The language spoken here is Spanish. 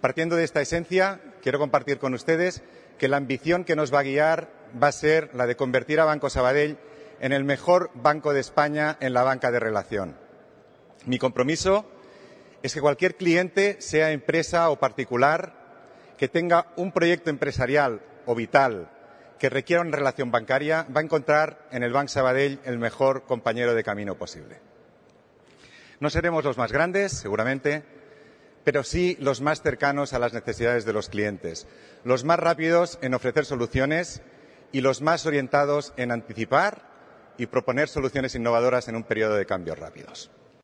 Partiendo de esta esencia, quiero compartir con ustedes que la ambición que nos va a guiar va a ser la de convertir a Banco Sabadell en el mejor banco de España en la banca de relación. Mi compromiso es que cualquier cliente, sea empresa o particular, que tenga un proyecto empresarial o vital que requiera una relación bancaria, va a encontrar en el Banc Sabadell el mejor compañero de camino posible. No seremos los más grandes, seguramente, pero sí los más cercanos a las necesidades de los clientes, los más rápidos en ofrecer soluciones y los más orientados en anticipar y proponer soluciones innovadoras en un periodo de cambios rápidos.